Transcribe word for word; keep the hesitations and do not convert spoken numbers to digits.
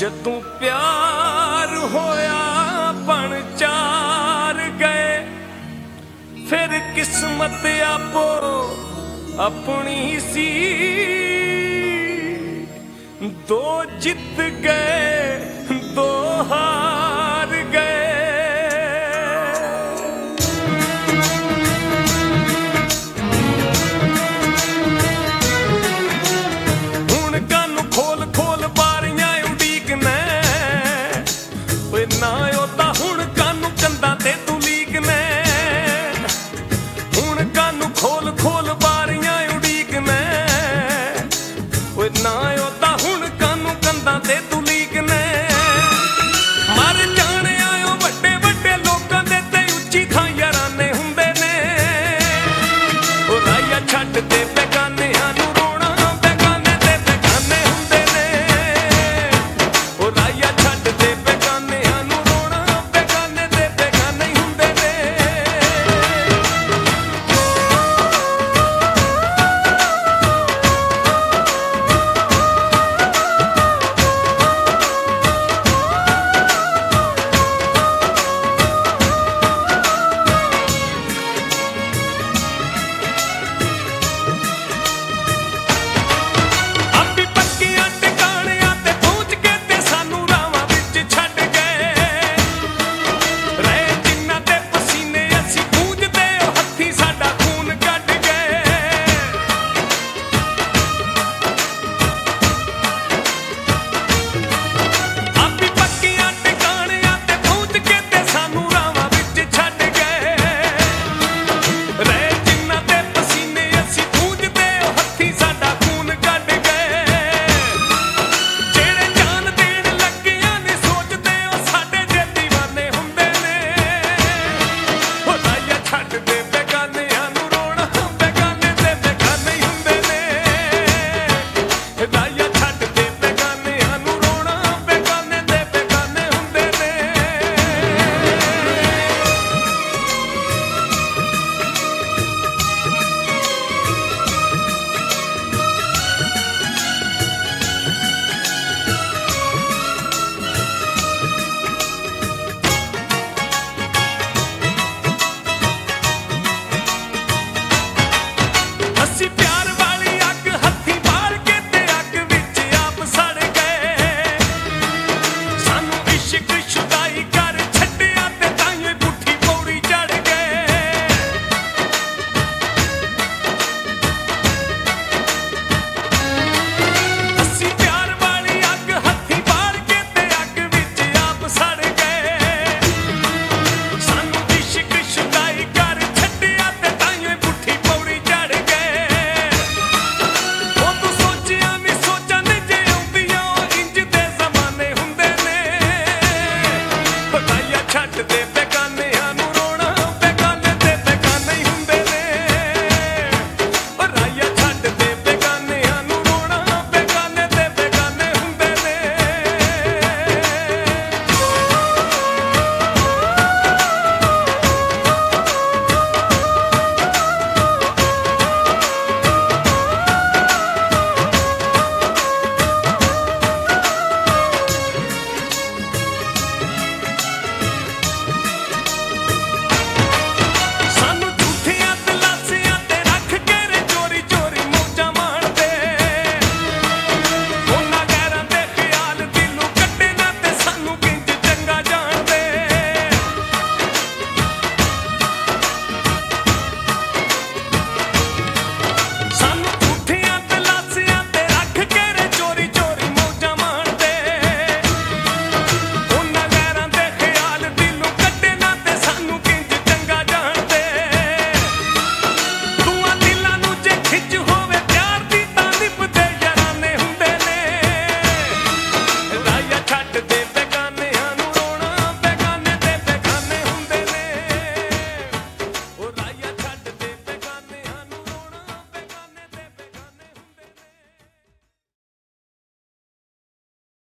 जदों प्यार होया बन चार गए, फिर किस्मत आपो अपनी सी, दो जित गए दो हार गए। हुण कानू खोल खोल बारियां उड़ीकने, ना ओदा हुण कानू कंधां ते तू लीकने। हुण कानू खोल खोल बारियां उड़ीकने, ना ओदा हुण कानू कंधां ते तू लीकने। मर जाने आयो वड्डे वड्डे लोकां दे ते उच्ची थां याराने हुंदे ने। ओ राया छड्ड दे बेगानेआं नूं रोना, बेगाने ते बेगाने हुंदे ने। ओ राया छड्ड दे बेगानेआं नूं रोना, बेगाने ते बेगाने ही हुंदे ने। ਆਪੀ ਪੱਕੀਆਂ ਟਿਕਾਣਿਆਂ ਤੇ ਪਹੁੰਚ ਕੇ ਤੇ ਸਾਨੂੰ ਰਾਵਾਂ ਵਿੱਚ ਛੱਡ ਗਏ। ਰਹਿ ਜਿਨ੍ਹਾਂ ਦੇ ਪਸੀਨੇ ਅਸੀਂ ਪੂੰਝਦੇ, ਉਹ ਹੱਥੀਂ ਸਾਡਾ ਖੂਨ ਕੱਢ ਗਏ। ਆਪੀ ਪੱਕੀਆਂ ਟਿਕਾਣਿਆਂ ਤੇ ਪਹੁੰਚ ਕੇ ਤੇ ਸਾਨੂੰ ਰਾਵਾਂ ਵਿੱਚ ਛੱਡ ਗਏ। ਰਹਿ ਜਿਨ੍ਹਾਂ ਦੇ ਪਸੀਨੇ ਅਸੀਂ ਪੂੰਝਦੇ, ਉਹ ਹੱਥੀਂ ਸਾਡਾ ਖੂਨ ਕੱਢ ਗਏ। ਜਿਹੜੇ ਜਾਨ ਦੇਣ ਲੱਗਿਆਂ ਨੇ ਸੋਚਦੇ, ਉਹ ਸਾਡੇ ਜੇ ਦੀਵਾਨੇ ਹੁੰਦੇ ਨੇ। ਉਹ ਰਾਇਆ ਛੱਡ ਦੇ ਬੇਗਾਨਿਆਂ ਨੂੰ ਰੋਣਾ, ਬੇਗਾਨੇ ਤੇ ਬੇਗਾਨੇ ਹੀ ਹੁੰਦੇ ਨੇ। ਰਾਇਆ ਛੱਡ ਦੇ ਬੇਗਾਨਿਆਂ ਨੂੰ ਰੋਣਾ, ਬੇਗਾਨੇ ਤੇ ਬੇਗਾਨੇ ਹੁੰਦੇ ਨੇ। ਅਸੀਂ